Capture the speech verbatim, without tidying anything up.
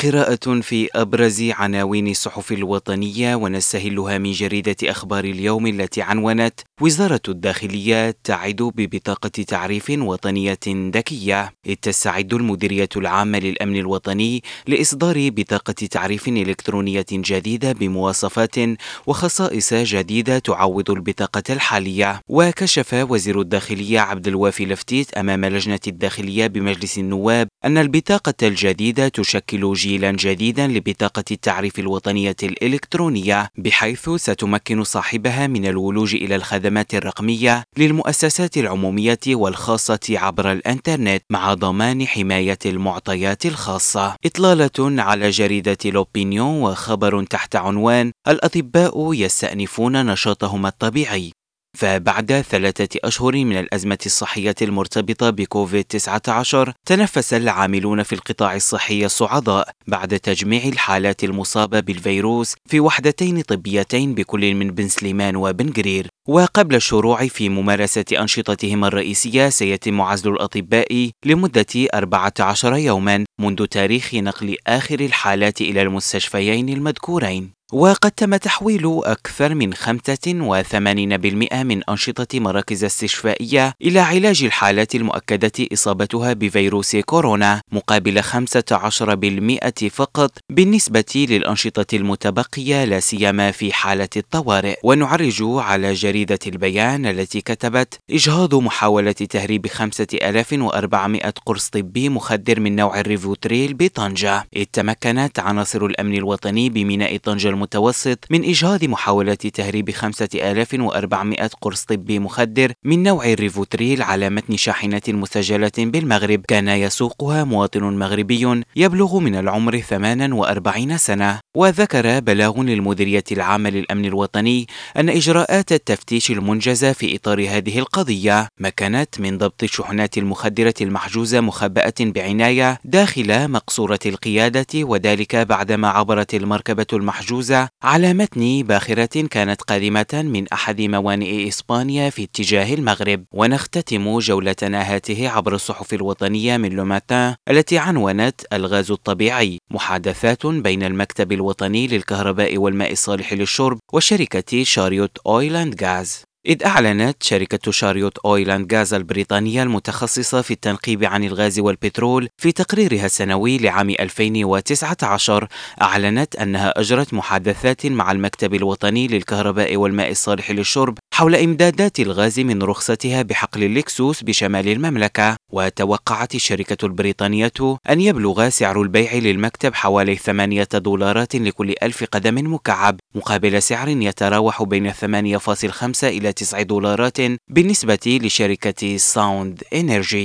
قراءة في أبرز عناوين الصحف الوطنية ونستهلها من جريدة أخبار اليوم التي عنونت: وزارة الداخلية تعد ببطاقة تعريف وطنية ذكية. إذ تستعد المديرية العامة للأمن الوطني لإصدار بطاقة تعريف إلكترونية جديدة بمواصفات وخصائص جديدة تعوض البطاقة الحالية. وكشف وزير الداخلية عبد الوافي لفتيت أمام لجنة الداخلية بمجلس النواب أن البطاقة الجديدة تشكل جيلا جديدا لبطاقة التعريف الوطنية الإلكترونية، بحيث ستمكن صاحبها من الولوج إلى الخدمات الرقمية للمؤسسات العمومية والخاصة عبر الإنترنت مع ضمان حماية المعطيات الخاصة. إطلالة على جريدة لوبينيون وخبر تحت عنوان: الأطباء يستأنفون نشاطهم الطبيعي. فبعد ثلاثة أشهر من الأزمة الصحية المرتبطة بكوفيد تسعة عشر، تنفس العاملون في القطاع الصحي الصعداء بعد تجميع الحالات المصابة بالفيروس في وحدتين طبيتين بكل من بن سليمان وبن قرير. وقبل الشروع في ممارسة أنشطتهم الرئيسية، سيتم عزل الأطباء لمدة أربعة عشر يوما منذ تاريخ نقل آخر الحالات إلى المستشفيين المذكورين. وقد تم تحويل أكثر من خمسة وثمانين بالمئة من أنشطة مراكز استشفائية إلى علاج الحالات المؤكدة إصابتها بفيروس كورونا، مقابل خمسة عشر بالمئة فقط بالنسبة للأنشطة المتبقية، لا سيما في حالة الطوارئ. ونعرج على جريدة البيان التي كتبت: إجهاض محاولة تهريب خمسة آلاف وأربعمئة قرص طبي مخدر من نوع الريفوتريل بطنجة. إذ تمكنت عناصر الأمن الوطني بميناء طنجة المتوسط من إجهاض محاولة تهريب خمسة آلاف وأربعمئة قرص طبي مخدر من نوع الريفوتريل على متن شاحنة مسجلة بالمغرب كان يسوقها مواطن مغربي يبلغ من العمر ثمانية وأربعين سنة. وذكر بلاغ للمديرية العامة للأمن الوطني أن إجراءات التفتيش المنجزة في إطار هذه القضية مكنت من ضبط الشحنات المخدرة المحجوزة مخبأة بعناية داخل مقصورة القيادة، وذلك بعدما عبرت المركبة المحجوزة على متن باخرة كانت قادمة من أحد موانئ إسبانيا في اتجاه المغرب. ونختتم جولتنا هاته عبر الصحف الوطنية من لو ماتان التي عنونت: الغاز الطبيعي، محادثات بين المكتب الوطني للكهرباء والماء الصالح للشرب وشركة شاريوت أويل أند غاز. إذ أعلنت شركة شاريوت أويل أند غاز البريطانية المتخصصة في التنقيب عن الغاز والبترول في تقريرها السنوي لعام ألفين وتسعة عشر، أعلنت أنها أجرت محادثات مع المكتب الوطني للكهرباء والماء الصالح للشرب حول إمدادات الغاز من رخصتها بحقل اللكسوس بشمال المملكة. وتوقعت الشركة البريطانية أن يبلغ سعر البيع للمكتب حوالي ثمانية دولارات لكل ألف قدم مكعب، مقابل سعر يتراوح بين ثمانية فاصلة خمسة إلى تسعة دولارات بالنسبة لشركة ساوند إنرجي.